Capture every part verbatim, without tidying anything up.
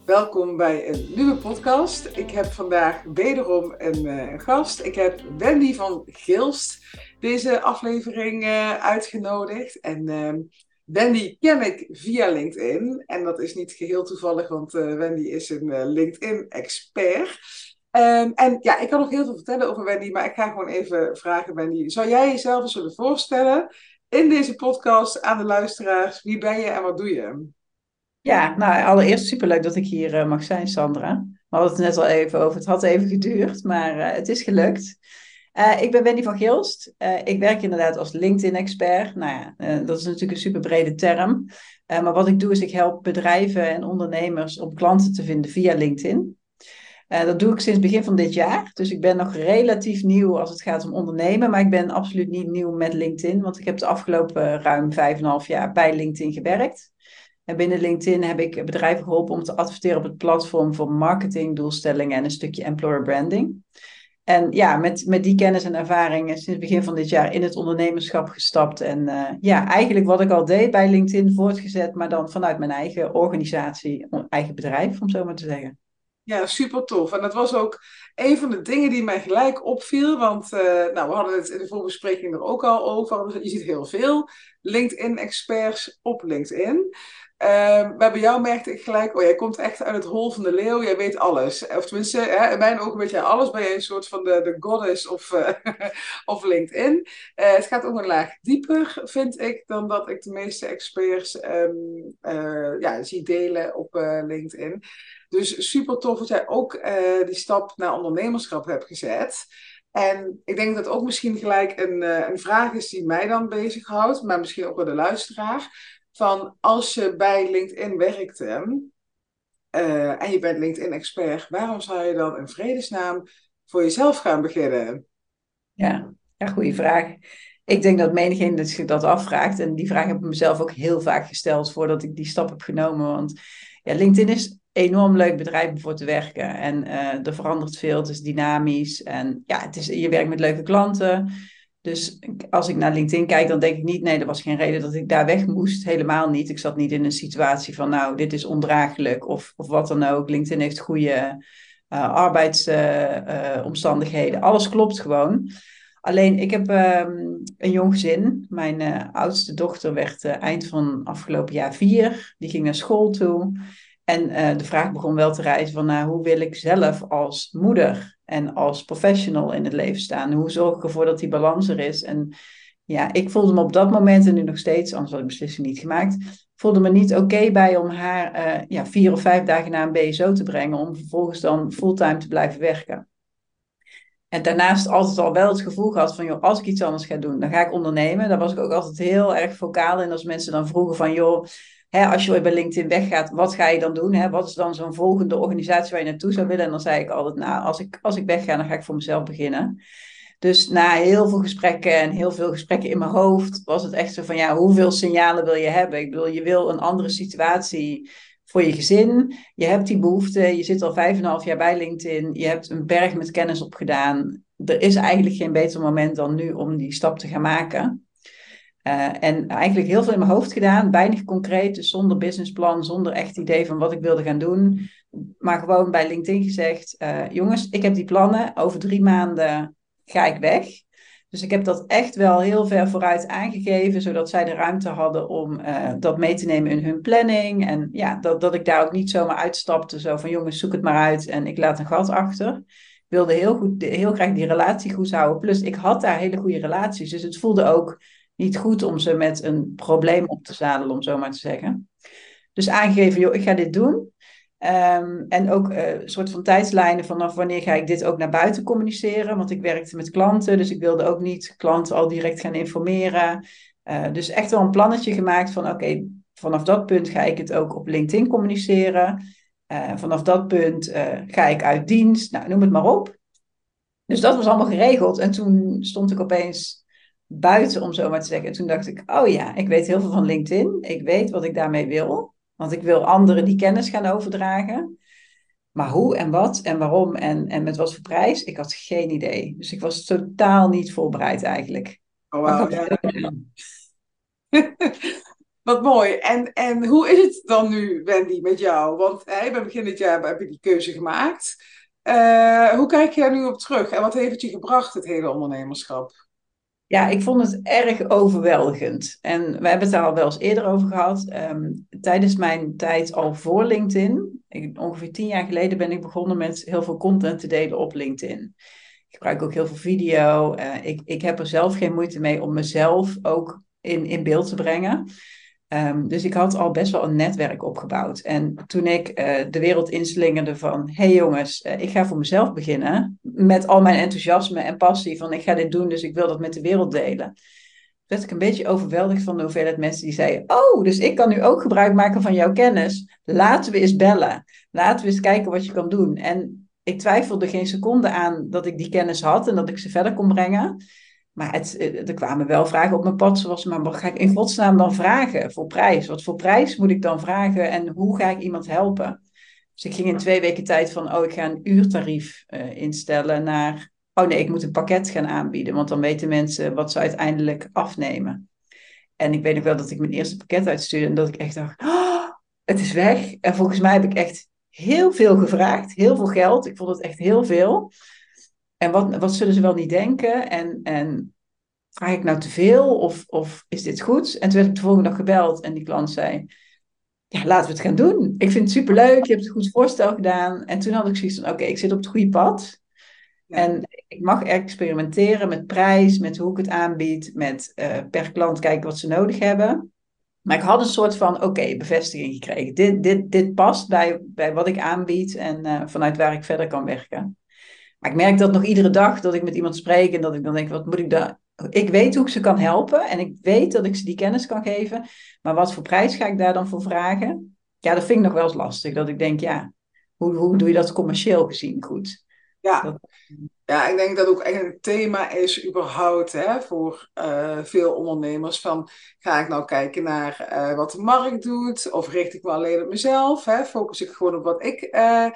Welkom bij een nieuwe podcast. Ik heb vandaag wederom een uh, gast. Ik heb Wendy van Gilst deze aflevering uh, uitgenodigd. En uh, Wendy ken ik via LinkedIn. En dat is niet geheel toevallig, want uh, Wendy is een uh, LinkedIn-expert. Um, en ja, ik kan nog heel veel vertellen over Wendy, maar ik ga gewoon even vragen, Wendy. Zou jij jezelf eens willen voorstellen in deze podcast aan de luisteraars? Wie ben je en wat doe je? Ja, nou allereerst superleuk dat ik hier uh, mag zijn, Sandra. We hadden het net al even over. Het had even geduurd, maar uh, het is gelukt. Uh, ik ben Wendy van Gilst. Uh, ik werk inderdaad als LinkedIn-expert. Nou ja, uh, dat is natuurlijk een super brede term. Uh, maar wat ik doe is ik help bedrijven en ondernemers om klanten te vinden via LinkedIn. Uh, dat doe ik sinds begin van dit jaar. Dus ik ben nog relatief nieuw als het gaat om ondernemen. Maar ik ben absoluut niet nieuw met LinkedIn. Want ik heb de afgelopen ruim vijf en een half jaar bij LinkedIn gewerkt. En binnen LinkedIn heb ik bedrijven geholpen om te adverteren op het platform voor marketingdoelstellingen en een stukje employer branding. En ja, met, met die kennis en ervaring is sinds het begin van dit jaar in het ondernemerschap gestapt. En uh, ja, eigenlijk wat ik al deed bij LinkedIn voortgezet, maar dan vanuit mijn eigen organisatie, eigen bedrijf, om zo maar te zeggen. Ja, super tof. En dat was ook een van de dingen die mij gelijk opviel. Want uh, nou, we hadden het in de voorbespreking er ook al over. Dus je ziet heel veel LinkedIn-experts op LinkedIn. Uh, maar bij jou merkte ik gelijk, oh, jij komt echt uit het hol van de leeuw. Jij weet alles. Of tenminste, hè, in mijn ogen weet jij alles. Ben je een soort van de, de goddess of, uh, of LinkedIn. Uh, het gaat ook een laag dieper, vind ik, dan dat ik de meeste experts um, uh, ja, zie delen op uh, LinkedIn. Dus super tof dat jij ook uh, die stap naar ondernemerschap hebt gezet. En ik denk dat ook misschien gelijk een, uh, een vraag is die mij dan bezighoudt, maar misschien ook wel de luisteraar. Van als je bij LinkedIn werkte uh, en je bent LinkedIn-expert, waarom zou je dan in vredesnaam voor jezelf gaan beginnen? Ja, ja, goede vraag. Ik denk dat menigeen dat zich dat afvraagt. En die vraag heb ik mezelf ook heel vaak gesteld voordat ik die stap heb genomen. Want ja, LinkedIn is een enorm leuk bedrijf om voor te werken. En uh, er verandert veel, het is dynamisch. En ja, het is, je werkt met leuke klanten. Dus als ik naar LinkedIn kijk, dan denk ik niet, nee, er was geen reden dat ik daar weg moest. Helemaal niet. Ik zat niet in een situatie van, nou, dit is ondraaglijk of, of wat dan ook. LinkedIn heeft goede uh, arbeidsomstandigheden. Uh, uh, Alles klopt gewoon. Alleen, ik heb um, een jong gezin. Mijn uh, oudste dochter werd uh, eind van afgelopen jaar vier. Die ging naar school toe. En uh, de vraag begon wel te rijzen van, nou, hoe wil ik zelf als moeder en als professional in het leven staan? Hoe zorg ik ervoor dat die balans er is? En ja, ik voelde me op dat moment en nu nog steeds, anders had ik de beslissing niet gemaakt, voelde me niet oké okay bij om haar uh, ja, vier of vijf dagen naar een B S O te brengen, om vervolgens dan fulltime te blijven werken. En daarnaast altijd al wel het gevoel gehad van, joh, als ik iets anders ga doen, dan ga ik ondernemen. Daar was ik ook altijd heel erg vocaal in. Als mensen dan vroegen van, joh, hè, als je ooit bij LinkedIn weggaat, wat ga je dan doen? Hè? Wat is dan zo'n volgende organisatie waar je naartoe zou willen? En dan zei ik altijd, nou, als ik, als ik wegga, dan ga ik voor mezelf beginnen. Dus na heel veel gesprekken en heel veel gesprekken in mijn hoofd, was het echt zo van, ja, hoeveel signalen wil je hebben? Ik bedoel, je wil een andere situatie voor je gezin. Je hebt die behoefte, je zit al vijf en een half jaar bij LinkedIn, je hebt een berg met kennis opgedaan. Er is eigenlijk geen beter moment dan nu om die stap te gaan maken. Uh, en eigenlijk heel veel in mijn hoofd gedaan, weinig concreet, dus zonder businessplan, zonder echt idee van wat ik wilde gaan doen. Maar gewoon bij LinkedIn gezegd, uh, jongens, ik heb die plannen, over drie maanden ga ik weg. Dus ik heb dat echt wel heel ver vooruit aangegeven, zodat zij de ruimte hadden om uh, dat mee te nemen in hun planning. En ja, dat, dat ik daar ook niet zomaar uitstapte, zo van jongens, zoek het maar uit en ik laat een gat achter. Ik wilde heel, goed, heel graag die relatie goed houden. Plus, ik had daar hele goede relaties, dus het voelde ook niet goed om ze met een probleem op te zadelen, om zo maar te zeggen. Dus aangegeven, joh, ik ga dit doen. Um, en ook uh, een soort van tijdslijnen vanaf wanneer ga ik dit ook naar buiten communiceren. Want ik werkte met klanten, dus ik wilde ook niet klanten al direct gaan informeren. Uh, dus echt wel een plannetje gemaakt van oké, okay, vanaf dat punt ga ik het ook op LinkedIn communiceren. Uh, vanaf dat punt uh, ga ik uit dienst, nou, noem het maar op. Dus dat was allemaal geregeld. En toen stond ik opeens buiten, om zo maar te zeggen. En toen dacht ik, oh ja, ik weet heel veel van LinkedIn. Ik weet wat ik daarmee wil. Want ik wil anderen die kennis gaan overdragen. Maar hoe en wat en waarom en, en met wat voor prijs, ik had geen idee. Dus ik was totaal niet voorbereid eigenlijk. Oh, Maar ik wauw, had het ja. heel gedaan. Wat mooi. En, en hoe is het dan nu, Wendy, met jou? Want hè, bij begin dit jaar heb je die keuze gemaakt. Uh, hoe kijk je er nu op terug? En wat heeft het je gebracht, het hele ondernemerschap? Ja, ik vond het erg overweldigend. En we hebben het daar al wel eens eerder over gehad. Um, tijdens mijn tijd al voor LinkedIn, ik, ongeveer tien jaar geleden ben ik begonnen met heel veel content te delen op LinkedIn. Ik gebruik ook heel veel video. Uh, ik, ik heb er zelf geen moeite mee om mezelf ook in, in beeld te brengen. Um, dus ik had al best wel een netwerk opgebouwd. En toen ik uh, de wereld inslingerde van... hé hey jongens, uh, ik ga voor mezelf beginnen. Met al mijn enthousiasme en passie van ik ga dit doen, dus ik wil dat met de wereld delen. Werd ik een beetje overweldigd van de hoeveelheid mensen die zeiden... oh, dus ik kan nu ook gebruik maken van jouw kennis. Laten we eens bellen. Laten we eens kijken wat je kan doen. En ik twijfelde geen seconde aan dat ik die kennis had en dat ik ze verder kon brengen... Maar het, er kwamen wel vragen op mijn pad, zoals, maar wat ga ik in godsnaam dan vragen voor prijs? Wat voor prijs moet ik dan vragen en hoe ga ik iemand helpen? Dus ik ging in twee weken tijd van, oh, ik ga een uurtarief uh, instellen naar, oh nee, ik moet een pakket gaan aanbieden, want dan weten mensen wat ze uiteindelijk afnemen. En ik weet nog wel dat ik mijn eerste pakket uitstuurde en dat ik echt dacht, oh, het is weg. En volgens mij heb ik echt heel veel gevraagd, heel veel geld. Ik vond het echt heel veel. En wat, wat zullen ze wel niet denken? En, en vraag ik nou te veel of, of is dit goed? En toen werd ik de volgende dag gebeld en die klant zei... ja, laten we het gaan doen. Ik vind het superleuk, je hebt een goed voorstel gedaan. En toen had ik zoiets van, oké, okay, ik zit op het goede pad. Ja. En ik mag experimenteren met prijs, met hoe ik het aanbied... met uh, per klant kijken wat ze nodig hebben. Maar ik had een soort van, oké, okay, bevestiging gekregen. Dit, dit, dit past bij, bij wat ik aanbied en uh, vanuit waar ik verder kan werken. Maar ik merk dat nog iedere dag dat ik met iemand spreek en dat ik dan denk, wat moet ik daar... Ik weet hoe ik ze kan helpen en ik weet dat ik ze die kennis kan geven. Maar wat voor prijs ga ik daar dan voor vragen? Ja, dat vind ik nog wel eens lastig. Dat ik denk, ja, hoe, hoe doe je dat commercieel gezien goed? Ja. Dat... Ja, ik denk dat ook echt een thema is überhaupt hè, voor uh, veel ondernemers. Van, ga ik nou kijken naar uh, wat de markt doet? Of richt ik me alleen op mezelf? Hè? Focus ik gewoon op wat ik uh,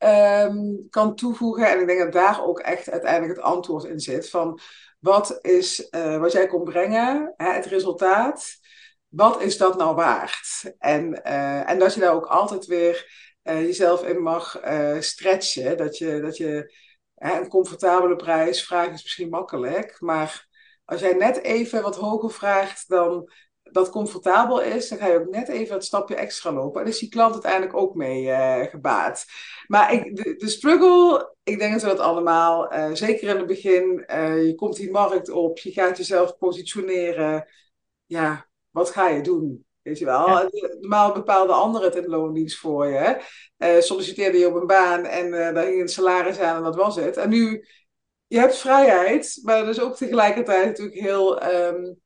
um, kan toevoegen? En ik denk dat daar ook echt uiteindelijk het antwoord in zit. Van, wat is uh, wat jij kon brengen? Hè, het resultaat. Wat is dat nou waard? En, uh, en dat je daar ook altijd weer uh, jezelf in mag uh, stretchen. Dat je... Dat je een comfortabele prijs vragen is misschien makkelijk, maar als jij net even wat hoger vraagt dan dat comfortabel is, dan ga je ook net even het stapje extra lopen. En is die klant uiteindelijk ook mee uh, gebaat. Maar ik, de, de struggle, ik denk dat we dat allemaal, uh, zeker in het begin, uh, je komt die markt op, je gaat jezelf positioneren. Ja, wat ga je doen? Weet je wel, Ja. normaal bepaalde anderen het in loondienst voor je. Uh, solliciteerde je op een baan en uh, daar ging een salaris aan en dat was het. En nu, je hebt vrijheid, maar dus ook tegelijkertijd natuurlijk heel, um,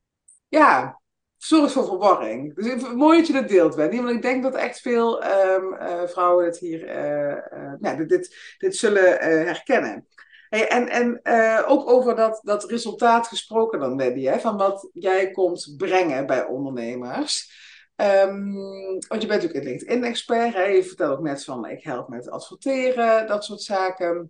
ja, zorgt voor verwarring. Dus mooi dat je dat deelt, Wendy, want ik denk dat echt veel um, uh, vrouwen het hier, uh, uh, nou, dit, dit, dit zullen uh, herkennen. Hey, en en uh, ook over dat, dat resultaat gesproken dan, Wendy, hè, van wat jij komt brengen bij ondernemers. Um, want je bent natuurlijk een LinkedIn-expert. Hè? Je vertelt ook net van, ik help met adverteren, dat soort zaken.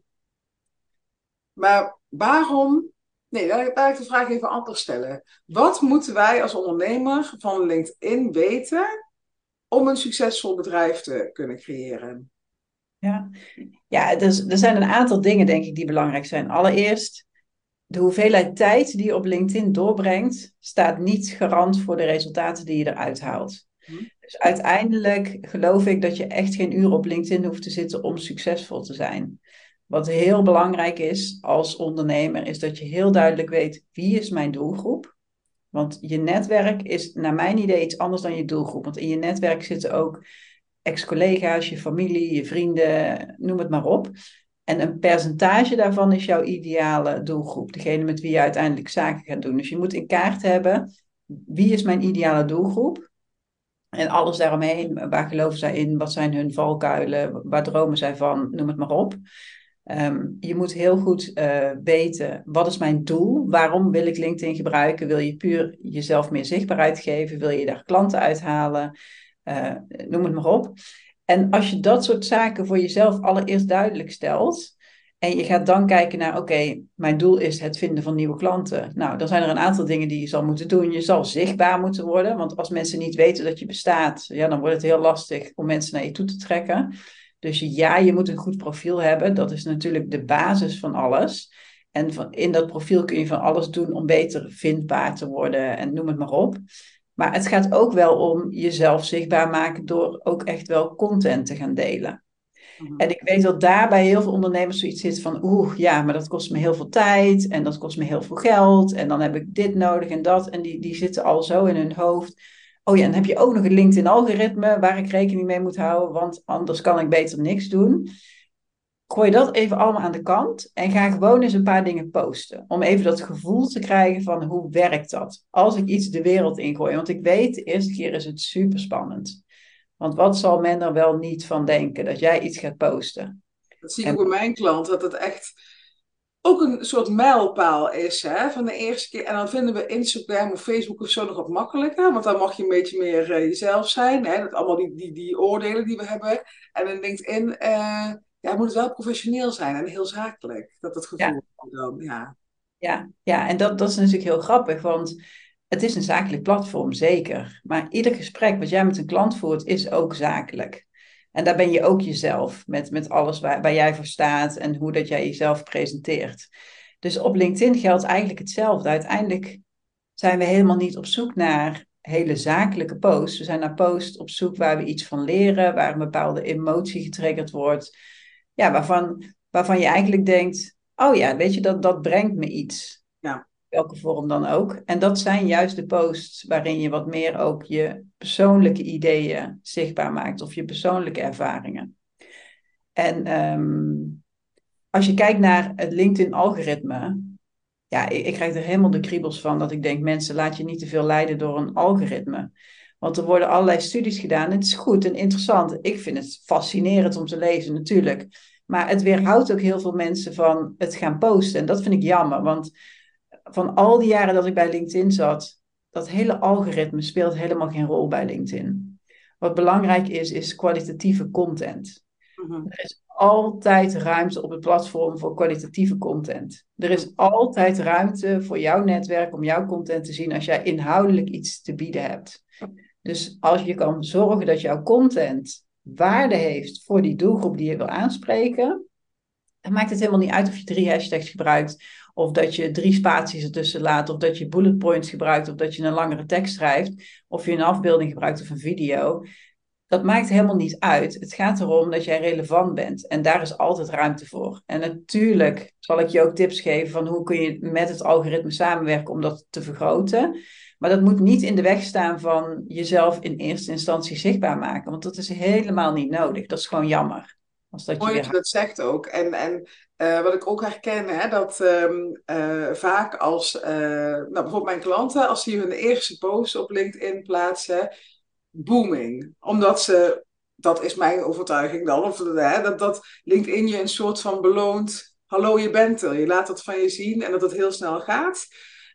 Maar waarom... Nee, laat ik de vraag even anders stellen. Wat moeten wij als ondernemer van LinkedIn weten om een succesvol bedrijf te kunnen creëren? Ja, ja dus, er zijn een aantal dingen, denk ik, die belangrijk zijn. Allereerst, de hoeveelheid tijd die je op LinkedIn doorbrengt, staat niet garant voor de resultaten die je eruit haalt. Hm? Dus uiteindelijk geloof ik dat je echt geen uren op LinkedIn hoeft te zitten om succesvol te zijn. Wat heel belangrijk is als ondernemer, is dat je heel duidelijk weet wie is mijn doelgroep. Want je netwerk is naar mijn idee iets anders dan je doelgroep. Want in je netwerk zitten ook ex-collega's, je familie, je vrienden, noem het maar op. En een percentage daarvan is jouw ideale doelgroep. Degene met wie je uiteindelijk zaken gaat doen. Dus je moet in kaart hebben, wie is mijn ideale doelgroep? En alles daaromheen, waar geloven zij in? Wat zijn hun valkuilen? Waar dromen zij van? Noem het maar op. Um, je moet heel goed uh, weten, wat is mijn doel? Waarom wil ik LinkedIn gebruiken? Wil je puur jezelf meer zichtbaarheid geven? Wil je daar klanten uithalen? Uh, noem het maar op. En als je dat soort zaken voor jezelf allereerst duidelijk stelt En je gaat dan kijken naar, oké, okay, mijn doel is het vinden van nieuwe klanten. Nou, dan zijn er een aantal dingen die je zal moeten doen. Je zal zichtbaar moeten worden, want als mensen niet weten dat je bestaat, ja, dan wordt het heel lastig om mensen naar je toe te trekken. Dus ja, je moet een goed profiel hebben. Dat is natuurlijk de basis van alles. En van, in dat profiel kun je van alles doen om beter vindbaar te worden en noem het maar op. Maar het gaat ook wel om jezelf zichtbaar maken door ook echt wel content te gaan delen. En ik weet dat daar bij heel veel ondernemers zoiets zit van, oeh, ja, maar dat kost me heel veel tijd en dat kost me heel veel geld en dan heb ik dit nodig en dat. En die, die zitten al zo in hun hoofd. Oh ja, en dan heb je ook nog een LinkedIn-algoritme waar ik rekening mee moet houden, want anders kan ik beter niks doen. Gooi dat even allemaal aan de kant en ga gewoon eens een paar dingen posten. Om even dat gevoel te krijgen van, hoe werkt dat? Als ik iets de wereld ingooi. Want ik weet, de eerste keer is het super spannend. Want wat zal men er wel niet van denken dat jij iets gaat posten? Dat zie ik En, ook bij mijn klant, dat het echt ook een soort mijlpaal is, hè, van de eerste keer. En dan vinden we Instagram of Facebook of zo nog wat makkelijker, want dan mag je een beetje meer uh, jezelf zijn. Hè, dat allemaal die, die, die oordelen die we hebben. En in LinkedIn uh, ja, moet het wel professioneel zijn en heel zakelijk. Dat het ja, gevoel dan, ja. ja, ja, en dat, dat is natuurlijk heel grappig, want het is een zakelijk platform, zeker. Maar ieder gesprek wat jij met een klant voert, is ook zakelijk. En daar ben je ook jezelf, met, met alles waar, waar jij voor staat en hoe dat jij jezelf presenteert. Dus op LinkedIn geldt eigenlijk hetzelfde. Uiteindelijk zijn we helemaal niet op zoek naar hele zakelijke posts. We zijn naar posts op zoek waar we iets van leren, waar een bepaalde emotie getriggerd wordt. Ja, waarvan, waarvan je eigenlijk denkt, oh ja, weet je, dat, dat brengt me iets. Ja. Welke vorm dan ook. En dat zijn juist de posts waarin je wat meer ook je persoonlijke ideeën zichtbaar maakt of je persoonlijke ervaringen. En um, als je kijkt naar het LinkedIn-algoritme, ja, ik, ik krijg er helemaal de kriebels van dat ik denk, mensen, laat je niet te veel leiden door een algoritme. Want er worden allerlei studies gedaan. Het is goed en interessant. Ik vind het fascinerend om te lezen, natuurlijk. Maar het weerhoudt ook heel veel mensen van het gaan posten. En dat vind ik jammer, want van al die jaren dat ik bij LinkedIn zat, dat hele algoritme speelt helemaal geen rol bij LinkedIn. Wat belangrijk is, is kwalitatieve content. Mm-hmm. Er is altijd ruimte op het platform voor kwalitatieve content. Er is altijd ruimte voor jouw netwerk om jouw content te zien als jij inhoudelijk iets te bieden hebt. Dus als je kan zorgen dat jouw content waarde heeft voor die doelgroep die je wil aanspreken, dan maakt het helemaal niet uit of je drie hashtags gebruikt, of dat je drie spaties ertussen laat, of dat je bullet points gebruikt, of dat je een langere tekst schrijft, of je een afbeelding gebruikt of een video. Dat maakt helemaal niet uit. Het gaat erom dat jij relevant bent. En daar is altijd ruimte voor. En natuurlijk zal ik je ook tips geven van hoe kun je met het algoritme samenwerken om dat te vergroten. Maar dat moet niet in de weg staan van jezelf in eerste instantie zichtbaar maken. Want dat is helemaal niet nodig. Dat is gewoon jammer. Als dat je Mooi dat weer... je dat zegt ook. En, en uh, wat ik ook herken, hè, dat um, uh, vaak als, uh, nou, bijvoorbeeld mijn klanten, als die hun eerste post op LinkedIn plaatsen, booming. Omdat ze, dat is mijn overtuiging dan, of, hè, dat, dat LinkedIn je een soort van beloont. Hallo, je bent er. Je laat dat van je zien en dat het heel snel gaat.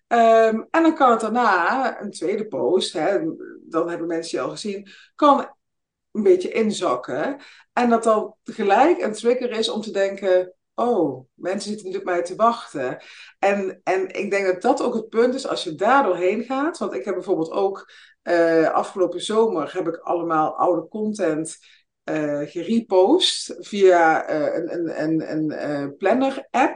Um, en dan kan het daarna, een tweede post, hè, dan hebben mensen je al gezien, kan een beetje inzakken. En dat dan tegelijk een trigger is om te denken, oh, mensen zitten nu op mij te wachten. En, en ik denk dat dat ook het punt is als je daar doorheen gaat. Want ik heb bijvoorbeeld ook uh, afgelopen zomer heb ik allemaal oude content uh, gerepost via uh, een, een, een, een uh, planner app.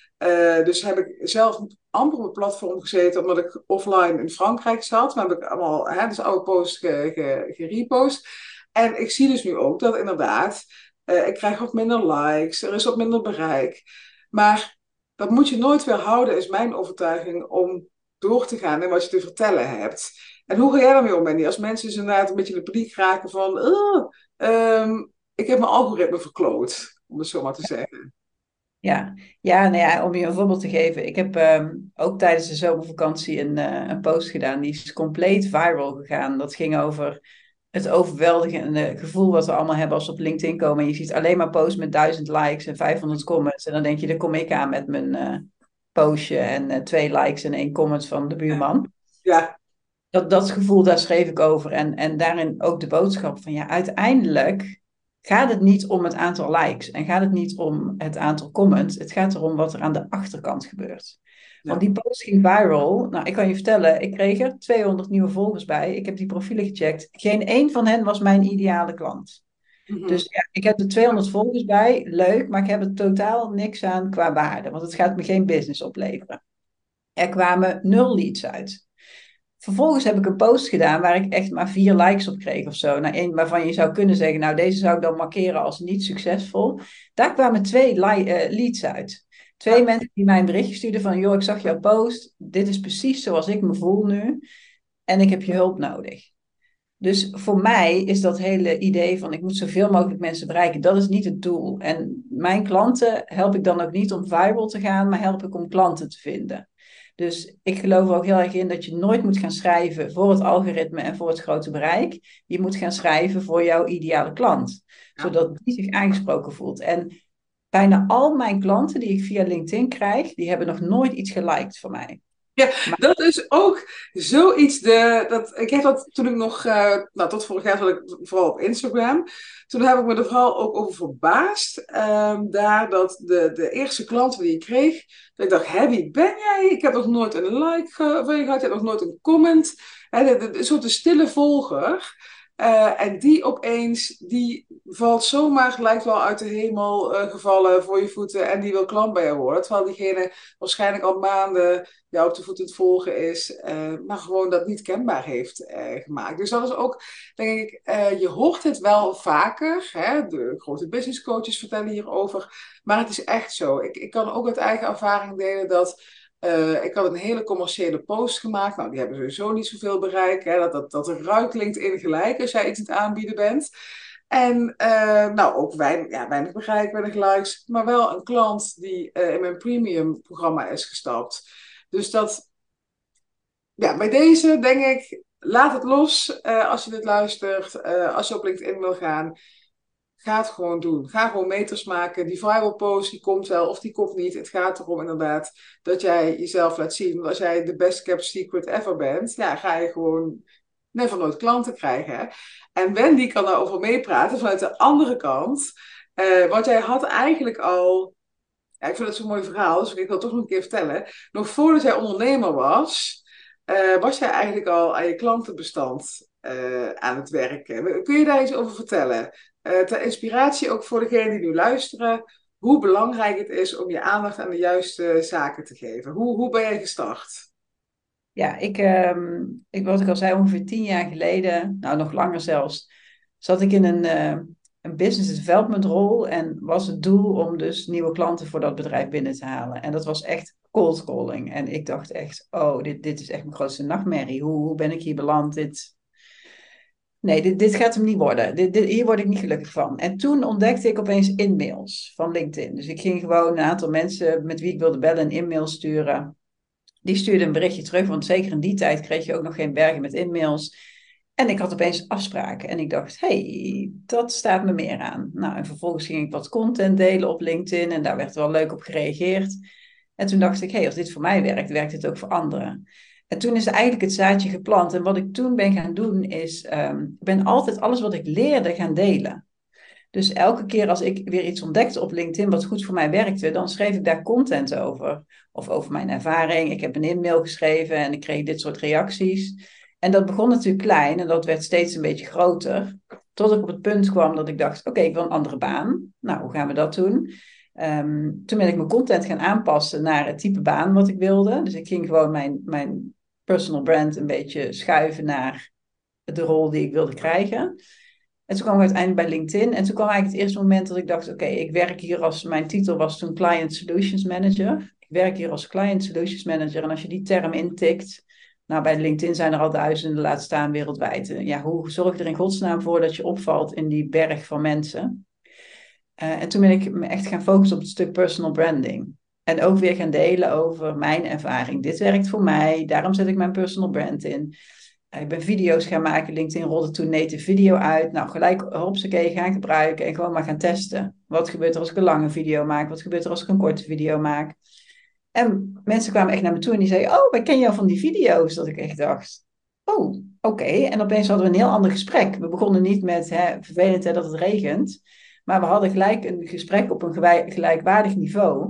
Uh, dus heb ik zelf amper op het platform gezeten, omdat ik offline in Frankrijk zat. Maar heb ik allemaal, hè, dus oude posts gerepost. Ge, ge en ik zie dus nu ook dat inderdaad, uh, ik krijg wat minder likes, er is wat minder bereik. Maar dat moet je nooit weer houden, is mijn overtuiging, om door te gaan in wat je te vertellen hebt. En hoe ga jij daarmee om, Mandy? Als mensen dus inderdaad een beetje in de paniek raken van, uh, um, ik heb mijn algoritme verkloot, om het zo maar te zeggen. Ja, ja, nou ja, om je een voorbeeld te geven. Ik heb um, ook tijdens de zomervakantie een, uh, een post gedaan. Die is compleet viral gegaan. Dat ging over het overweldigende gevoel wat we allemaal hebben als we op LinkedIn komen. En je ziet alleen maar posts met duizend likes en vijfhonderd comments. En dan denk je, daar kom ik aan met mijn uh, postje en uh, twee likes en één comment van de buurman. Ja. Dat, dat gevoel, daar schreef ik over. En, en daarin ook de boodschap van, ja, uiteindelijk gaat het niet om het aantal likes en gaat het niet om het aantal comments. Het gaat erom wat er aan de achterkant gebeurt. Want Ja. die post ging viral. Nou, ik kan je vertellen, ik kreeg er tweehonderd nieuwe volgers bij. Ik heb die profielen gecheckt. Geen één van hen was mijn ideale klant. Mhm. Dus ja, ik heb er tweehonderd volgers bij. Leuk, maar ik heb er totaal niks aan qua waarde. Want het gaat me geen business opleveren. Er kwamen nul leads uit. Vervolgens heb ik een post gedaan waar ik echt maar vier likes op kreeg of zo. Nou, één waarvan je zou kunnen zeggen, nou deze zou ik dan markeren als niet succesvol. Daar kwamen twee li- uh, leads uit. Twee Ja. mensen die mij een berichtje stuurden van, joh, ik zag jouw post. Dit is precies zoals ik me voel nu. En ik heb je hulp nodig. Dus voor mij is dat hele idee van ik moet zoveel mogelijk mensen bereiken, dat is niet het doel. En mijn klanten help ik dan ook niet om viral te gaan, maar help ik om klanten te vinden. Dus ik geloof er ook heel erg in dat je nooit moet gaan schrijven voor het algoritme en voor het grote bereik. Je moet gaan schrijven voor jouw ideale klant, Ja. zodat die zich aangesproken voelt. En bijna al mijn klanten die ik via LinkedIn krijg, die hebben nog nooit iets geliked voor mij. Ja, Maar dat is ook zoiets. De, dat, ik heb dat toen ik nog, uh, nou tot vorig jaar zat ik vooral op Instagram. Toen heb ik me er vooral ook over verbaasd. Um, daar dat de, de eerste klanten die ik kreeg, dat ik dacht, hé, wie ben jij? Ik heb nog nooit een like van je gehad, je hebt nog nooit een comment. Hè, de, de, de, een soort de stille volger. Uh, en die opeens, die valt zomaar, lijkt wel uit de hemel uh, gevallen voor je voeten en die wil klant bij je worden. Terwijl diegene waarschijnlijk al maanden jou op de voet aan het volgen is, uh, maar gewoon dat niet kenbaar heeft uh, gemaakt. Dus dat is ook, denk ik, uh, je hoort het wel vaker. Hè? De grote business coaches vertellen hierover, maar het is echt zo. Ik, ik kan ook uit eigen ervaring delen dat Uh, ik had een hele commerciële post gemaakt. Nou, die hebben sowieso niet zoveel bereik. Hè? Dat, dat, dat ruikt LinkedIn gelijk als jij iets aan het aanbieden bent. En uh, nou, ook weinig, ja, weinig bereik, weinig likes. Maar wel een klant die uh, in mijn premium programma is gestapt. Dus dat, ja, bij deze denk ik, laat het los uh, als je dit luistert. Uh, als je op LinkedIn wil gaan. Ga het gewoon doen. Ga gewoon meters maken. Die viral post, die komt wel of die komt niet. Het gaat erom inderdaad dat jij jezelf laat zien. Want als jij de best kept secret ever bent, ja, ga je gewoon never nooit klanten krijgen. Hè? En Wendy kan daarover meepraten vanuit de andere kant. Uh, want jij had eigenlijk al, ja, ik vind het zo'n mooi verhaal, dus ik wil het toch nog een keer vertellen. Nog voordat jij ondernemer was, uh, was jij eigenlijk al aan je klantenbestand uh, aan het werken. Kun je daar iets over vertellen? Uh, ter inspiratie ook voor degenen die nu luisteren, hoe belangrijk het is om je aandacht aan de juiste zaken te geven. Hoe, hoe ben jij gestart? Ja, ik, um, ik, wat ik al zei, ongeveer tien jaar geleden, nou nog langer zelfs, zat ik in een, uh, een business development rol en was het doel om dus nieuwe klanten voor dat bedrijf binnen te halen. En dat was echt cold calling. En ik dacht echt, oh, dit, dit is echt mijn grootste nachtmerrie. Hoe, hoe ben ik hier beland? Dit... Nee, dit, dit gaat hem niet worden. Dit, dit, hier word ik niet gelukkig van. En toen ontdekte ik opeens in-mails van LinkedIn. Dus ik ging gewoon een aantal mensen met wie ik wilde bellen een e-mail sturen. Die stuurde een berichtje terug, want zeker in die tijd kreeg je ook nog geen bergen met e-mails. En ik had opeens afspraken en ik dacht, hey, dat staat me meer aan. Nou, en vervolgens ging ik wat content delen op LinkedIn en daar werd wel leuk op gereageerd. En toen dacht ik, hey, als dit voor mij werkt, werkt het ook voor anderen. En toen is eigenlijk het zaadje geplant. En wat ik toen ben gaan doen is, um, ik ben altijd alles wat ik leerde gaan delen. Dus elke keer als ik weer iets ontdekte op LinkedIn wat goed voor mij werkte, dan schreef ik daar content over. Of over mijn ervaring. Ik heb een e-mail geschreven en ik kreeg dit soort reacties. En dat begon natuurlijk klein en dat werd steeds een beetje groter. Tot ik op het punt kwam dat ik dacht, oké, okay, ik wil een andere baan. Nou, hoe gaan we dat doen? Um, toen ben ik mijn content gaan aanpassen naar het type baan wat ik wilde. Dus ik ging gewoon mijn, mijn personal brand een beetje schuiven naar de rol die ik wilde krijgen. En toen kwam ik uiteindelijk bij LinkedIn. En toen kwam eigenlijk het eerste moment dat ik dacht, oké, okay, ik werk hier als, mijn titel was toen Client Solutions Manager. Ik werk hier als Client Solutions Manager. En als je die term intikt, nou bij LinkedIn zijn er al duizenden, laat staan wereldwijd. Ja, hoe zorg je er in godsnaam voor dat je opvalt in die berg van mensen? Uh, en toen ben ik me echt gaan focussen op het stuk personal branding. En ook weer gaan delen over mijn ervaring. Dit werkt voor mij, daarom zet ik mijn personal brand in. Uh, ik ben video's gaan maken, LinkedIn rolde toen native video uit. Nou, gelijk hopsakee gaan gebruiken en gewoon maar gaan testen. Wat gebeurt er als ik een lange video maak? Wat gebeurt er als ik een korte video maak? En mensen kwamen echt naar me toe en die zeiden, oh, ik ken jou van die video's. Dat ik echt dacht, oh, oké. Okay. En opeens hadden we een heel ander gesprek. We begonnen niet met, hè, vervelend hè, dat het regent. Maar we hadden gelijk een gesprek op een gewij- gelijkwaardig niveau.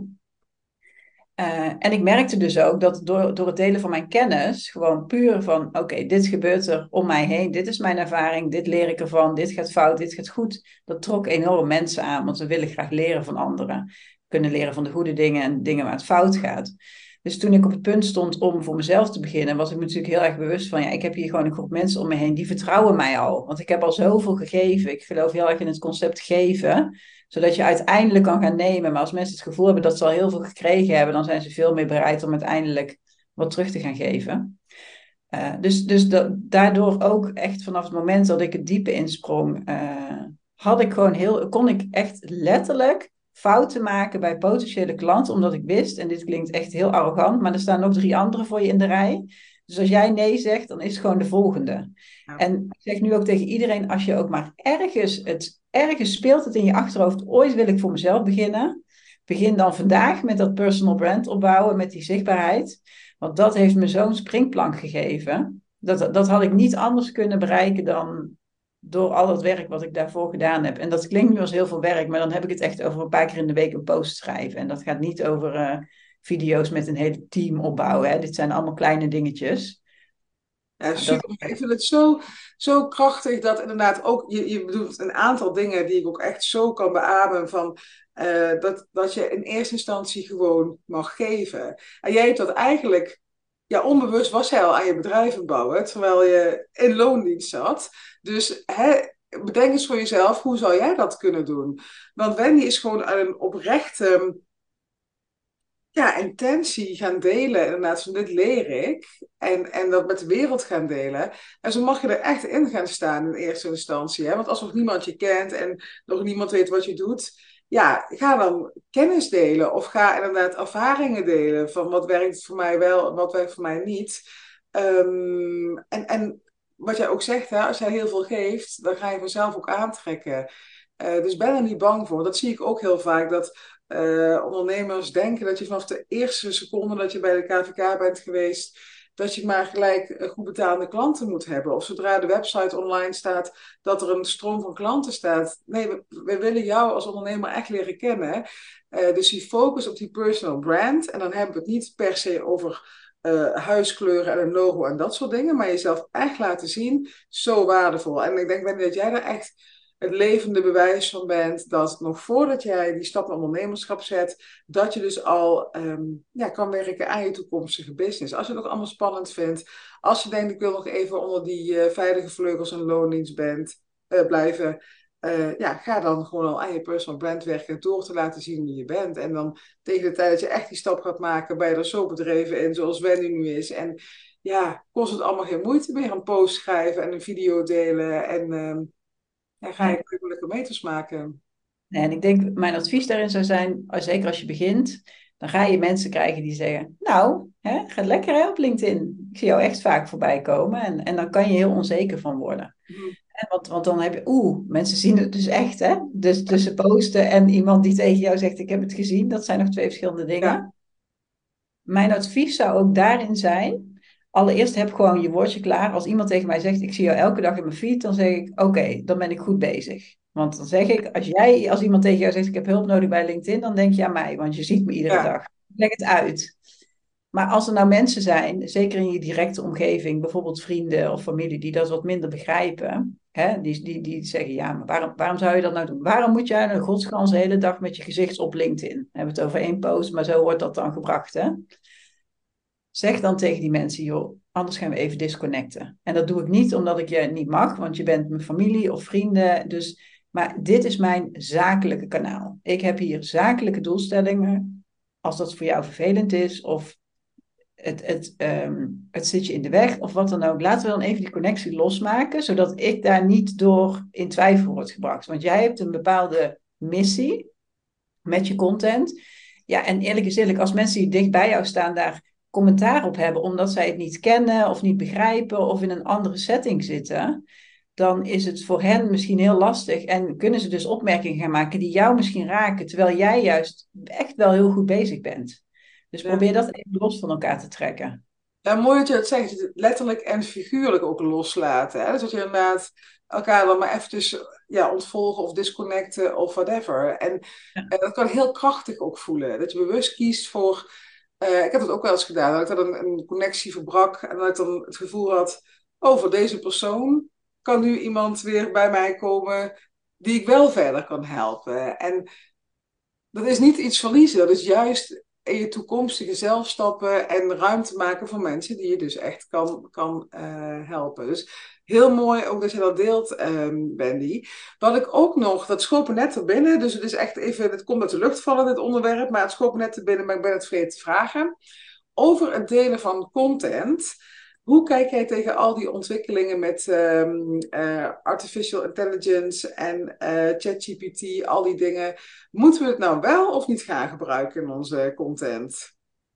Uh, en ik merkte dus ook dat door, door het delen van mijn kennis, gewoon puur van, oké, okay, dit gebeurt er om mij heen, dit is mijn ervaring, dit leer ik ervan, dit gaat fout, dit gaat goed. Dat trok enorm mensen aan, want we willen graag leren van anderen. We kunnen leren van de goede dingen en dingen waar het fout gaat. Dus toen ik op het punt stond om voor mezelf te beginnen, was ik me natuurlijk heel erg bewust van, ja, ik heb hier gewoon een groep mensen om me heen, die vertrouwen mij al. Want ik heb al zoveel gegeven. Ik geloof heel erg in het concept geven, zodat je uiteindelijk kan gaan nemen. Maar als mensen het gevoel hebben dat ze al heel veel gekregen hebben, dan zijn ze veel meer bereid om uiteindelijk wat terug te gaan geven. Uh, dus dus da- daardoor ook echt vanaf het moment dat ik het diepe insprong, uh, had ik gewoon heel, kon ik echt letterlijk fouten maken bij potentiële klanten, omdat ik wist, en dit klinkt echt heel arrogant, maar er staan nog drie anderen voor je in de rij. Dus als jij nee zegt, dan is het gewoon de volgende. Ja. En ik zeg nu ook tegen iedereen, als je ook maar ergens, het, ergens speelt het in je achterhoofd, ooit wil ik voor mezelf beginnen, begin dan vandaag met dat personal brand opbouwen, met die zichtbaarheid. Want dat heeft me zo'n springplank gegeven. Dat, dat had ik niet anders kunnen bereiken dan door al het werk wat ik daarvoor gedaan heb. En dat klinkt nu als heel veel werk, maar dan heb ik het echt over een paar keer in de week een post schrijven. En dat gaat niet over uh, video's met een hele team opbouwen. Hè. Dit zijn allemaal kleine dingetjes. Ja, super. Dat... Ik vind het zo, zo krachtig dat inderdaad ook, je, je bedoelt een aantal dingen die ik ook echt zo kan beamen van uh, dat, dat je in eerste instantie gewoon mag geven. En jij hebt dat eigenlijk, ja, onbewust was jij al aan je bedrijf bouwen, terwijl je in loondienst zat. Dus hè, bedenk eens voor jezelf, hoe zou jij dat kunnen doen? Want Wendy is gewoon aan een oprechte ja, intentie gaan delen. Inderdaad, van dit leer ik. En, en dat met de wereld gaan delen. En zo mag je er echt in gaan staan in eerste instantie. Hè? Want als nog niemand je kent en nog niemand weet wat je doet. Ja, ga dan kennis delen. Of ga inderdaad ervaringen delen. Van wat werkt voor mij wel en wat werkt voor mij niet. Um, en, en wat jij ook zegt, hè, als jij heel veel geeft, dan ga je vanzelf ook aantrekken. Uh, dus ben er niet bang voor. Dat zie ik ook heel vaak. Dat uh, ondernemers denken dat je vanaf de eerste seconde dat je bij de K V K bent geweest, dat je maar gelijk goed betaalde klanten moet hebben. Of zodra de website online staat, dat er een stroom van klanten staat. Nee, we, we willen jou als ondernemer echt leren kennen. Uh, dus die focus op die personal brand. En dan hebben we het niet per se over Uh, huiskleuren en een logo en dat soort dingen. Maar jezelf echt laten zien, zo waardevol. En ik denk Wendy, dat jij daar echt het levende bewijs van bent, dat nog voordat jij die stap naar ondernemerschap zet, dat je dus al um, ja, kan werken aan je toekomstige business. Als je het nog allemaal spannend vindt, als je denkt ik wil nog even onder die uh, veilige vleugels en loondienst bent, uh, blijven, uh, ja, ga dan gewoon al aan je personal brand werken door te laten zien wie je bent. En dan tegen de tijd dat je echt die stap gaat maken, ben je er zo bedreven in zoals Wendy nu is. En ja, kost het allemaal geen moeite meer, een post schrijven en een video delen en um, ja, ga je gruwelijke meters maken. En ik denk, mijn advies daarin zou zijn, zeker als je begint, dan ga je mensen krijgen die zeggen, nou, hè, ga lekker hè, op LinkedIn. Ik zie jou echt vaak voorbij komen. En, en dan kan je heel onzeker van worden. Mm. Want, want dan heb je, oeh, mensen zien het dus echt, hè. Dus tussen posten en iemand die tegen jou zegt, ik heb het gezien, dat zijn nog twee verschillende dingen. Ja. Mijn advies zou ook daarin zijn, allereerst heb gewoon je woordje klaar. Als iemand tegen mij zegt, ik zie jou elke dag in mijn feed, dan zeg ik, oké, okay, dan ben ik goed bezig. Want dan zeg ik, als, jij, als iemand tegen jou zegt, ik heb hulp nodig bij LinkedIn, dan denk je aan mij, want je ziet me iedere ja. dag. Leg het uit. Maar als er nou mensen zijn, zeker in je directe omgeving, bijvoorbeeld vrienden of familie, die dat wat minder begrijpen, hè, die, die, die zeggen, ja, maar waarom, waarom zou je dat nou doen? Waarom moet jij een godsgans de hele dag met je gezicht op LinkedIn? We hebben het over één post, maar zo wordt dat dan gebracht, hè? Zeg dan tegen die mensen, joh, anders gaan we even disconnecten. En dat doe ik niet omdat ik je niet mag, want je bent mijn familie of vrienden. Dus, maar dit is mijn zakelijke kanaal. Ik heb hier zakelijke doelstellingen. Als dat voor jou vervelend is of het, het, um, het zit je in de weg of wat dan ook. Laten we dan even die connectie losmaken, zodat ik daar niet door in twijfel word gebracht. Want jij hebt een bepaalde missie met je content. Ja, en eerlijk is eerlijk, als mensen die dicht bij jou staan daar commentaar op hebben, omdat zij het niet kennen of niet begrijpen of in een andere setting zitten, dan is het voor hen misschien heel lastig en kunnen ze dus opmerkingen gaan maken die jou misschien raken, terwijl jij juist echt wel heel goed bezig bent. Dus ja. Probeer dat even los van elkaar te trekken. Ja, mooi dat je dat zegt, letterlijk en figuurlijk ook loslaten. Hè? Dus dat je inderdaad elkaar dan maar eventjes ja, ontvolgen of disconnecten of whatever. En uh, dat kan heel krachtig ook voelen. Dat je bewust kiest voor... Uh, ik heb dat ook wel eens gedaan. Dat ik dan een, een connectie verbrak en dat ik dan het gevoel had... Oh, voor deze persoon kan nu iemand weer bij mij komen die ik wel verder kan helpen. En dat is niet iets verliezen. Dat is juist in je toekomstige zelf stappen en ruimte maken voor mensen die je dus echt kan, kan uh, helpen. Dus heel mooi ook dat je dat deelt, um, Wendy. Wat ik ook nog, dat schoot me net er binnen, dus het is echt even, het komt uit de lucht vallen, dit onderwerp, maar het schoot me net er binnen, maar ik ben het vergeten te vragen. Over het delen van content. Hoe kijk jij tegen al die ontwikkelingen met um, uh, artificial intelligence en uh, ChatGPT, al die dingen? Moeten we het nou wel of niet gaan gebruiken in onze content?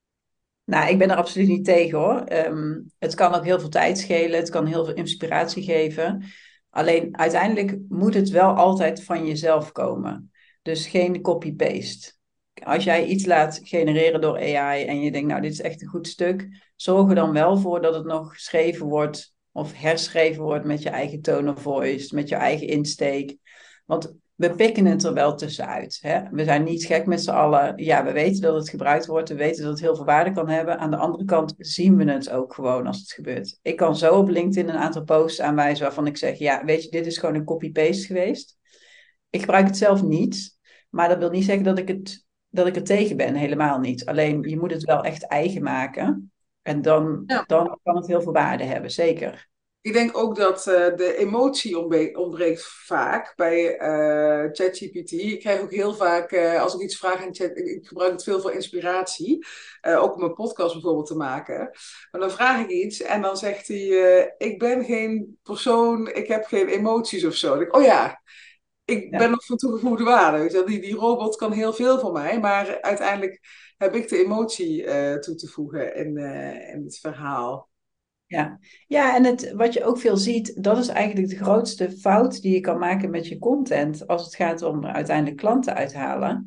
Nou, ik ben er absoluut niet tegen hoor. Um, het kan ook heel veel tijd schelen, het kan heel veel inspiratie geven. Alleen uiteindelijk moet het wel altijd van jezelf komen. Dus geen copy-paste. Als jij iets laat genereren door A I en je denkt, nou, dit is echt een goed stuk, zorg er dan wel voor dat het nog geschreven wordt of herschreven wordt met je eigen tone of voice, met je eigen insteek. Want we pikken het er wel tussenuit. Hè? We zijn niet gek met z'n allen. Ja, we weten dat het gebruikt wordt. We weten dat het heel veel waarde kan hebben. Aan de andere kant zien we het ook gewoon als het gebeurt. Ik kan zo op LinkedIn een aantal posts aanwijzen waarvan ik zeg, ja, weet je, dit is gewoon een copy-paste geweest. Ik gebruik het zelf niet. Maar dat wil niet zeggen dat ik het, dat ik er tegen ben. Helemaal niet. Alleen, je moet het wel echt eigen maken. En dan, Ja. dan kan het heel veel waarde hebben. Zeker. Ik denk ook dat uh, de emotie ontbreekt, ontbreekt vaak bij uh, ChatGPT. Ik krijg ook heel vaak, uh, als ik iets vraag in chat, ik, ik gebruik het veel voor inspiratie. Uh, ook om een podcast bijvoorbeeld te maken. Maar dan vraag ik iets en dan zegt hij, uh, ik ben geen persoon, ik heb geen emoties of zo. Dan denk ik, oh ja, ik Ja. ben nog van toegevoegde waarde. Weet je? Die, die robot kan heel veel voor mij, maar uiteindelijk heb ik de emotie uh, toe te voegen in, uh, in het verhaal. Ja, ja en het, wat je ook veel ziet, dat is eigenlijk de grootste fout die je kan maken met je content als het gaat om er uiteindelijk klanten uithalen.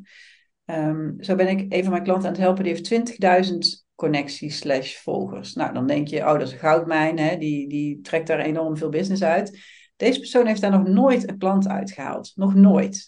Um, zo ben ik een van mijn klanten aan het helpen, die heeft twintigduizend connecties slash volgers. Nou, dan denk je, oh, dat is een goudmijn, hè? Die, die trekt daar enorm veel business uit. Deze persoon heeft daar nog nooit een klant uitgehaald. Nog nooit.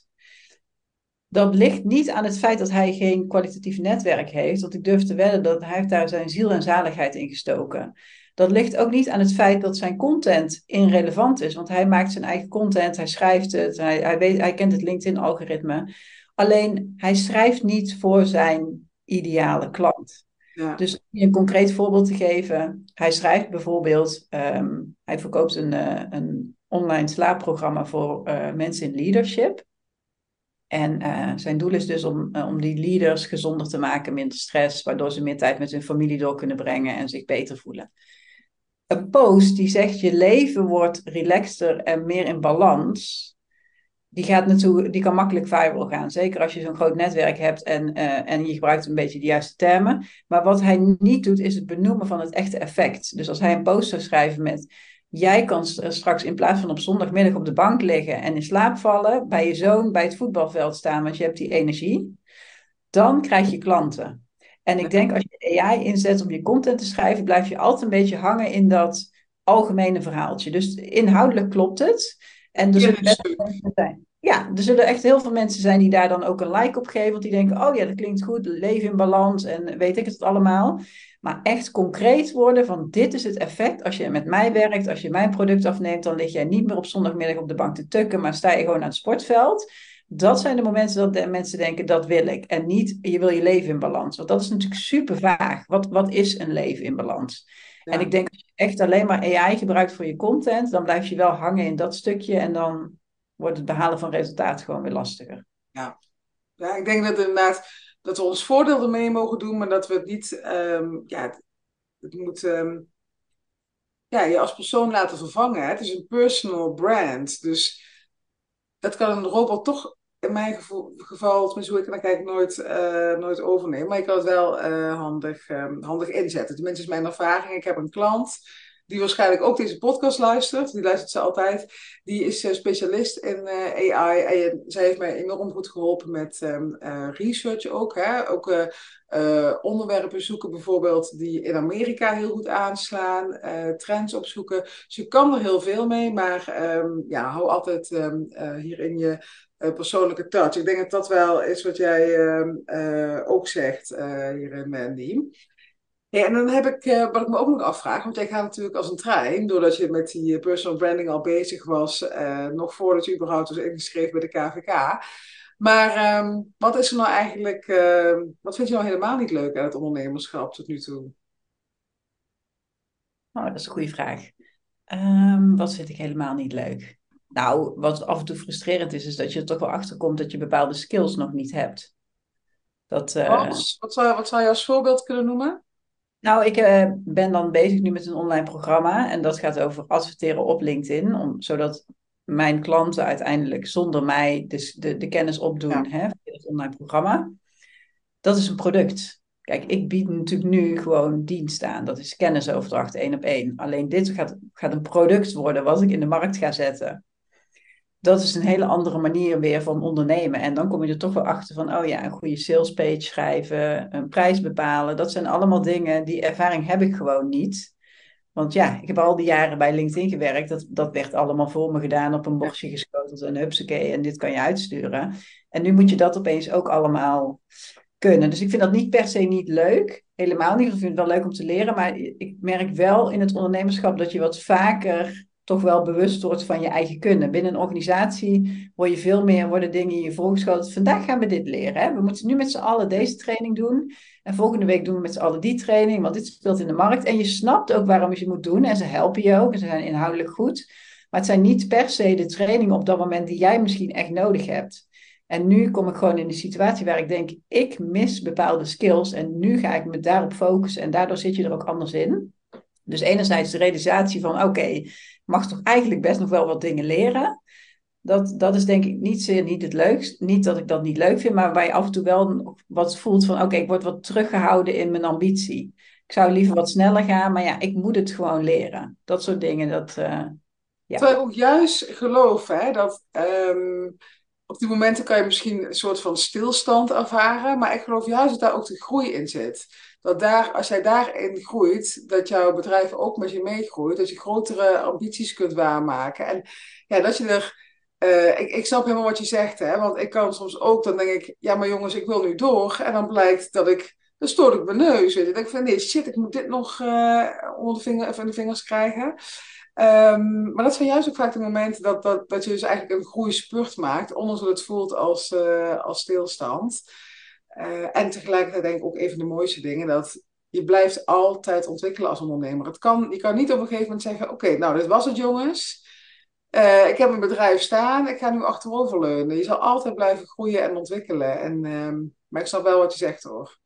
Dat ligt niet aan het feit dat hij geen kwalitatief netwerk heeft, want ik durf te wedden dat hij heeft daar zijn ziel en zaligheid in gestoken. Dat ligt ook niet aan het feit dat zijn content irrelevant is, want hij maakt zijn eigen content, hij schrijft het, hij, hij, weet, hij kent het LinkedIn-algoritme. Alleen, hij schrijft niet voor zijn ideale klant. Ja. Dus om je een concreet voorbeeld te geven, hij schrijft bijvoorbeeld, um, hij verkoopt een, uh, een online slaapprogramma voor uh, mensen in leadership. En uh, zijn doel is dus om, uh, om die leaders gezonder te maken, minder stress, waardoor ze meer tijd met hun familie door kunnen brengen en zich beter voelen. Een post die zegt je leven wordt relaxter en meer in balans, die, gaat naartoe, die kan makkelijk viral gaan. Zeker als je zo'n groot netwerk hebt en, uh, en je gebruikt een beetje de juiste termen. Maar wat hij niet doet is het benoemen van het echte effect. Dus als hij een post zou schrijven met jij kan straks in plaats van op zondagmiddag op de bank liggen en in slaap vallen, bij je zoon bij het voetbalveld staan, want je hebt die energie, dan krijg je klanten. En ik denk als je A I inzet om je content te schrijven, blijf je altijd een beetje hangen in dat algemene verhaaltje. Dus inhoudelijk klopt het. En er zullen best mensen zijn. Ja, er zullen echt heel veel mensen zijn die daar dan ook een like op geven. Want die denken, oh ja, dat klinkt goed, leven in balans en weet ik het allemaal. Maar echt concreet worden van dit is het effect. Als je met mij werkt, als je mijn product afneemt, dan lig jij niet meer op zondagmiddag op de bank te tukken, maar sta je gewoon aan het sportveld. Dat zijn de momenten dat de mensen denken, dat wil ik. En niet, je wil je leven in balans. Want dat is natuurlijk super vaag. Wat, wat is een leven in balans? Ja. En ik denk, als je echt alleen maar A I gebruikt voor je content, dan blijf je wel hangen in dat stukje en dan wordt het behalen van resultaat gewoon weer lastiger. Ja, ja ik denk dat inderdaad dat we ons voordeel ermee mogen doen, maar dat we het niet, um, ja, het, het moet um, ja, je als persoon laten vervangen. Hè? Het is een personal brand, dus dat kan een robot toch in mijn geval, geval tenminste hoe ik naar kijk, nooit, uh, nooit overnemen. Maar je kan het wel uh, handig, um, handig inzetten. Tenminste is mijn ervaring. Ik heb een klant die waarschijnlijk ook deze podcast luistert. Die luistert ze altijd. Die is uh, specialist in uh, A I. En zij heeft mij enorm goed geholpen met um, uh, research ook. Hè? Ook uh, uh, onderwerpen zoeken bijvoorbeeld die in Amerika heel goed aanslaan. Uh, trends opzoeken. Dus je kan er heel veel mee. Maar um, ja, hou altijd um, uh, hier in je uh, persoonlijke touch. Ik denk dat dat wel is wat jij um, uh, ook zegt uh, hierin, Mandy. Ja, en dan heb ik, uh, wat ik me ook nog afvraag, want jij gaat natuurlijk als een trein, doordat je met die personal branding al bezig was, uh, nog voordat je überhaupt was ingeschreven bij de K V K. Maar um, wat is er nou eigenlijk, uh, wat vind je nou helemaal niet leuk aan het ondernemerschap tot nu toe? Oh, dat is een goede vraag. Um, wat vind ik helemaal niet leuk? Nou, wat af en toe frustrerend is, is dat je er toch wel achter komt dat je bepaalde skills nog niet hebt. Dat, uh, Wat, wat, zou, wat zou je als voorbeeld kunnen noemen? Nou, ik uh, ben dan bezig nu met een online programma en dat gaat over adverteren op LinkedIn, om, zodat mijn klanten uiteindelijk zonder mij de, de, de kennis opdoen, Ja, hè, via het online programma. Dat is een product. Kijk, ik bied natuurlijk nu gewoon dienst aan. Dat is kennisoverdracht één op één. Alleen dit gaat, gaat een product worden wat ik in de markt ga zetten. Dat is een hele andere manier weer van ondernemen. En dan kom je er toch wel achter van, oh ja, een goede salespage schrijven, een prijs bepalen. Dat zijn allemaal dingen, die ervaring heb ik gewoon niet. Want ja, ik heb al die jaren bij LinkedIn gewerkt. Dat, dat werd allemaal voor me gedaan, op een ja, bordje geschoteld en hupsakee. En dit kan je uitsturen. En nu moet je dat opeens ook allemaal kunnen. Dus ik vind dat niet per se niet leuk. Helemaal niet. Ik vind het wel leuk om te leren. Maar ik merk wel in het ondernemerschap dat je wat vaker toch wel bewust wordt van je eigen kunnen. Binnen een organisatie word je veel meer, worden dingen in je voorgeschoteld. Vandaag gaan we dit leren. Hè? We moeten nu met z'n allen deze training doen. En volgende week doen we met z'n allen die training. Want dit speelt in de markt. En je snapt ook waarom je het moet doen. En ze helpen je ook. En ze zijn inhoudelijk goed. Maar het zijn niet per se de trainingen op dat moment die jij misschien echt nodig hebt. En nu kom ik gewoon in de situatie waar ik denk, ik mis bepaalde skills. En nu ga ik me daarop focussen. En daardoor zit je er ook anders in. Dus enerzijds de realisatie van, oké, okay, ik mag toch eigenlijk best nog wel wat dingen leren. Dat, dat is denk ik niet zeer niet het leukst. Niet dat ik dat niet leuk vind, maar waar je af en toe wel wat voelt van, oké, okay, ik word wat teruggehouden in mijn ambitie. Ik zou liever wat sneller gaan, maar ja, ik moet het gewoon leren. Dat soort dingen, dat, uh, ja. terwijl ik ook juist geloof hè, dat um, op die momenten kan je misschien een soort van stilstand ervaren, maar ik geloof juist dat daar ook de groei in zit. Dat daar, als jij daarin groeit, dat jouw bedrijf ook met je meegroeit, dat je grotere ambities kunt waarmaken. En ja, dat je er, uh, ik, ik snap helemaal wat je zegt, hè, want ik kan soms ook, dan denk ik, ja maar jongens, ik wil nu door. En dan blijkt dat ik, dan stoot ik mijn neus. Weet je. Dan denk ik van nee, shit, ik moet dit nog uh, onder de, vinger, even in de vingers krijgen. Um, maar dat zijn juist ook vaak de momenten dat, dat, dat je dus eigenlijk een groeispurt maakt, ondanks dat het voelt als, uh, als stilstand. Uh, en tegelijkertijd denk ik ook een van de mooiste dingen, dat je blijft altijd ontwikkelen als ondernemer. Het kan, je kan niet op een gegeven moment zeggen, oké, okay, nou dit was het jongens. Uh, ik heb een bedrijf staan, ik ga nu achteroverleunen. Je zal altijd blijven groeien en ontwikkelen. En, um, maar ik snap wel wat je zegt hoor.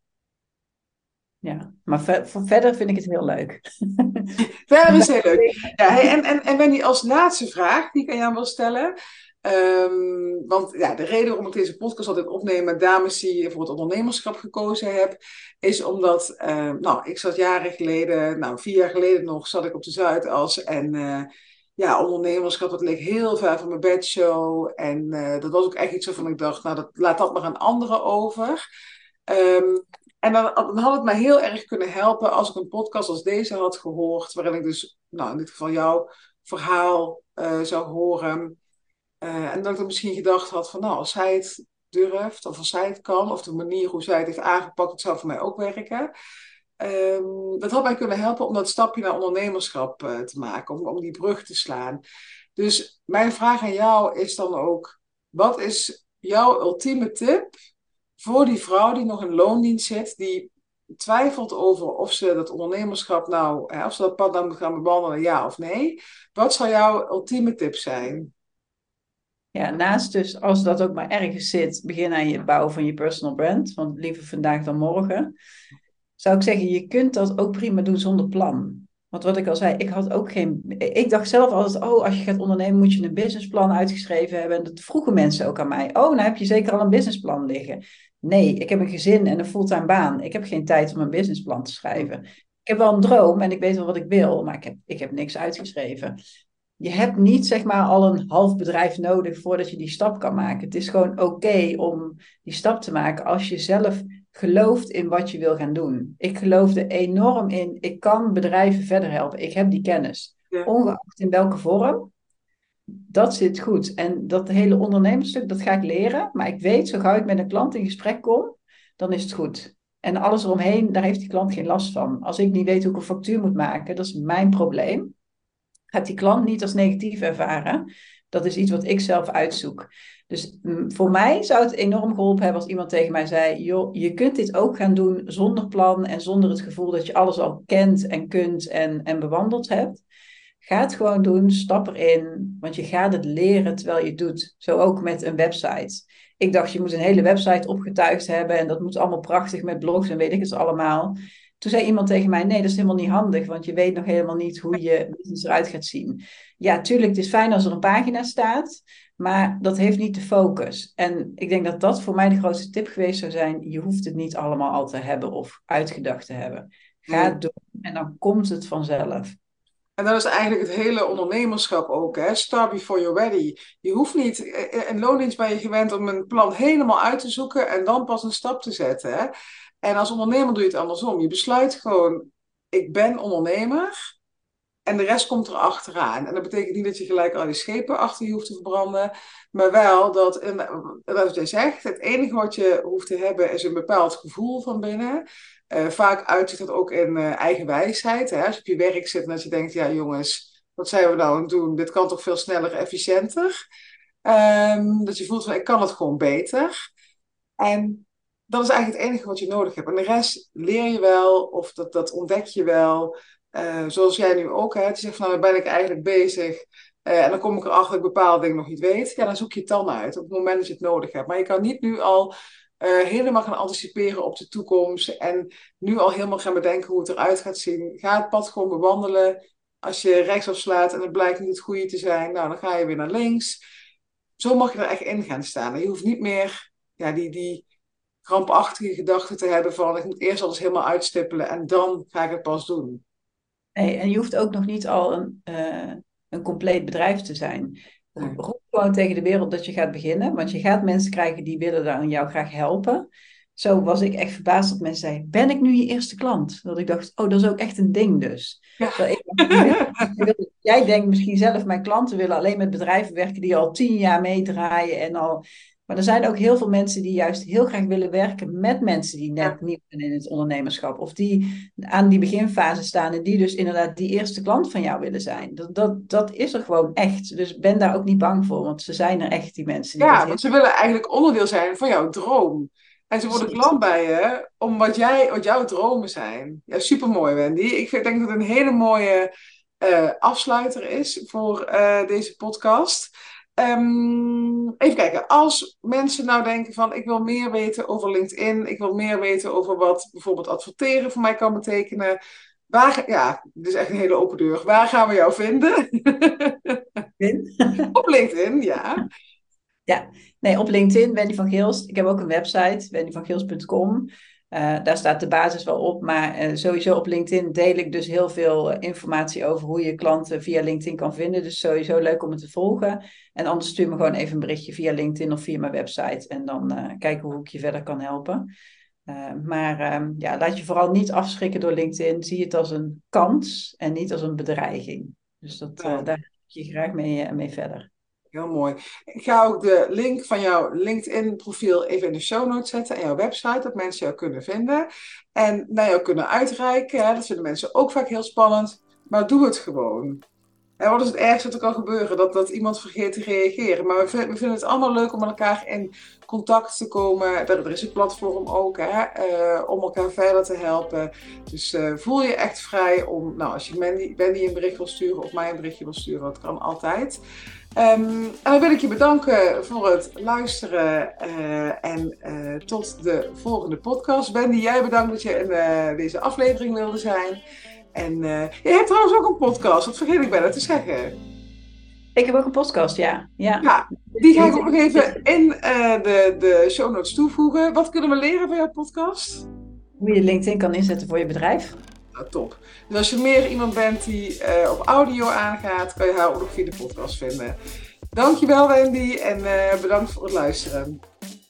Ja, maar ver, verder vind ik het heel leuk. Verder is heel leuk. Ja, hey, en, en, en Wendy, als laatste vraag die ik aan jou wil stellen. Um, want ja, de reden waarom ik deze podcast altijd opneem met dames die voor het ondernemerschap gekozen heb, is omdat, uh, nou, ik zat jaren geleden, nou, vier jaar geleden nog, zat ik op de Zuidas en uh, ja, ondernemerschap, dat leek heel ver van mijn bedshow. En uh, dat was ook echt iets waarvan ik dacht, nou, dat, laat dat maar aan anderen over. Um, en dan, dan had het mij heel erg kunnen helpen als ik een podcast als deze had gehoord, waarin ik dus, nou in dit geval jouw verhaal uh, zou horen. Uh, en dat ik dan misschien gedacht had van, nou, als zij het durft, of als zij het kan, of de manier hoe zij het heeft aangepakt, het zou voor mij ook werken. Um, dat had mij kunnen helpen om dat stapje naar ondernemerschap uh, te maken, om, om die brug te slaan. Dus mijn vraag aan jou is dan ook, wat is jouw ultieme tip voor die vrouw die nog in loondienst zit, die twijfelt over of ze dat ondernemerschap nou, hè, of ze dat pad dan moet gaan bewandelen, ja of nee. Wat zou jouw ultieme tip zijn? Ja, naast dus, als dat ook maar ergens zit, begin aan je bouwen van je personal brand. Want liever vandaag dan morgen. Zou ik zeggen, je kunt dat ook prima doen zonder plan. Want wat ik al zei, ik had ook geen... Ik dacht zelf altijd, oh, als je gaat ondernemen moet je een businessplan uitgeschreven hebben. En dat vroegen mensen ook aan mij. Oh, nou heb je zeker al een businessplan liggen. Nee, ik heb een gezin en een fulltime baan. Ik heb geen tijd om een businessplan te schrijven. Ik heb wel een droom en ik weet wel wat ik wil, maar ik heb, ik heb niks uitgeschreven. Je hebt niet zeg maar al een half bedrijf nodig voordat je die stap kan maken. Het is gewoon oké okay om die stap te maken als je zelf gelooft in wat je wil gaan doen. Ik geloof er enorm in. Ik kan bedrijven verder helpen. Ik heb die kennis. Ja. Ongeacht in welke vorm. Dat zit goed. En dat hele ondernemersstuk, dat ga ik leren. Maar ik weet, zo gauw ik met een klant in gesprek kom, dan is het goed. En alles eromheen, daar heeft die klant geen last van. Als ik niet weet hoe ik een factuur moet maken, dat is mijn probleem. Gaat die klant niet als negatief ervaren. Dat is iets wat ik zelf uitzoek. Dus mm, voor mij zou het enorm geholpen hebben als iemand tegen mij zei, joh, je kunt dit ook gaan doen zonder plan en zonder het gevoel dat je alles al kent en kunt en, en bewandeld hebt. Ga het gewoon doen, stap erin, want je gaat het leren terwijl je het doet. Zo ook met een website. Ik dacht, je moet een hele website opgetuigd hebben en dat moet allemaal prachtig met blogs en weet ik het allemaal. Toen zei iemand tegen mij, nee, dat is helemaal niet handig, want je weet nog helemaal niet hoe je business eruit gaat zien. Ja, tuurlijk, het is fijn als er een pagina staat, maar dat heeft niet de focus. En ik denk dat dat voor mij de grootste tip geweest zou zijn. Je hoeft het niet allemaal al te hebben of uitgedacht te hebben. Ga het doen en dan komt het vanzelf. En dat is eigenlijk het hele ondernemerschap ook. Hè? Start before you're ready. Je hoeft niet, in loondienst ben je gewend om een plan helemaal uit te zoeken en dan pas een stap te zetten. Hè? En als ondernemer doe je het andersom. Je besluit gewoon, ik ben ondernemer en de rest komt er achteraan. En dat betekent niet dat je gelijk al die schepen achter je hoeft te verbranden, maar wel dat, en wat jij zegt, het enige wat je hoeft te hebben is een bepaald gevoel van binnen. Uh, vaak uitzicht dat ook in uh, eigen wijsheid. Hè? Als je op je werk zit en dat je denkt, ja jongens, wat zijn we nou aan het doen? Dit kan toch veel sneller, efficiënter. Um, dat je voelt van, ik kan het gewoon beter. En dat is eigenlijk het enige wat je nodig hebt. En de rest leer je wel, of dat, dat ontdek je wel. Uh, zoals jij nu ook, hè? Je zegt van, nou ben ik eigenlijk bezig. Uh, en dan kom ik erachter dat ik bepaalde dingen nog niet weet. Ja, dan zoek je het dan uit op het moment dat je het nodig hebt. Maar je kan niet nu al Uh, helemaal gaan anticiperen op de toekomst en nu al helemaal gaan bedenken hoe het eruit gaat zien. Ga het pad gewoon bewandelen. Als je rechtsaf slaat en het blijkt niet het goede te zijn, nou dan ga je weer naar links. Zo mag je er echt in gaan staan. En je hoeft niet meer ja, die, die krampachtige gedachte te hebben van ik moet eerst alles helemaal uitstippelen en dan ga ik het pas doen. Nee, en je hoeft ook nog niet al een, uh, een compleet bedrijf te zijn. Nee. Roep gewoon tegen de wereld dat je gaat beginnen. Want je gaat mensen krijgen die willen dan jou graag helpen. Zo was ik echt verbaasd dat mensen zeiden, ben ik nu je eerste klant? Dat ik dacht, oh, dat is ook echt een ding dus. Ja. Dat ik, jij denkt misschien zelf, mijn klanten willen alleen met bedrijven werken die al tien jaar meedraaien. En al... Maar er zijn ook heel veel mensen die juist heel graag willen werken met mensen die net ja. nieuw zijn in het ondernemerschap. Of die aan die beginfase staan en die dus inderdaad die eerste klant van jou willen zijn. Dat, dat, dat is er gewoon echt. Dus ben daar ook niet bang voor, want ze zijn er echt, die mensen. Die ja, heel... want ze willen eigenlijk onderdeel zijn van jouw droom. En ze worden klant bij je om wat, jij, wat jouw dromen zijn. Ja, supermooi Wendy. Ik vind, denk dat het een hele mooie uh, afsluiter is voor uh, deze podcast. Um, even kijken, als mensen nou denken van ik wil meer weten over LinkedIn, ik wil meer weten over wat bijvoorbeeld adverteren voor mij kan betekenen. Waar, ja, dit is echt een hele open deur. Waar gaan we jou vinden? Op LinkedIn, ja. Ja, nee, op LinkedIn, Wendy van Geelst. Ik heb ook een website, wendy van geelst punt com. Uh, daar staat de basis wel op, maar uh, sowieso op LinkedIn deel ik dus heel veel uh, informatie over hoe je klanten via LinkedIn kan vinden. Dus sowieso leuk om het te volgen. En anders stuur me gewoon even een berichtje via LinkedIn of via mijn website. En dan uh, kijken hoe ik je verder kan helpen. Uh, maar uh, ja, laat je vooral niet afschrikken door LinkedIn. Zie het als een kans en niet als een bedreiging. Dus dat, uh, daar help je graag mee, uh, mee verder. Heel mooi. Ik ga ook de link van jouw LinkedIn-profiel even in de show notes zetten en jouw website, dat mensen jou kunnen vinden en naar jou kunnen uitreiken. Dat vinden mensen ook vaak heel spannend, maar doe het gewoon. En wat is het ergste wat er kan gebeuren? Dat, dat iemand vergeet te reageren. Maar we vinden, we vinden het allemaal leuk om met elkaar in contact te komen. Er, er is een platform ook, hè, uh, om elkaar verder te helpen. Dus uh, voel je echt vrij om, nou, als je Wendy, Wendy een bericht wil sturen of mij een berichtje wil sturen, dat kan altijd. Um, en dan wil ik je bedanken voor het luisteren uh, en uh, tot de volgende podcast. Wendy, jij bedankt dat je in uh, deze aflevering wilde zijn. En uh, je hebt trouwens ook een podcast, dat vergeet ik bijna te zeggen. Ik heb ook een podcast, ja. Ja, ja die ga ik ook nog even in uh, de, de show notes toevoegen. Wat kunnen we leren van jouw podcast? Hoe je LinkedIn kan inzetten voor je bedrijf. Nou, top. Dus als je meer iemand bent die uh, op audio aangaat, kan je haar ook nog via de podcast vinden. Dankjewel Wendy en uh, bedankt voor het luisteren.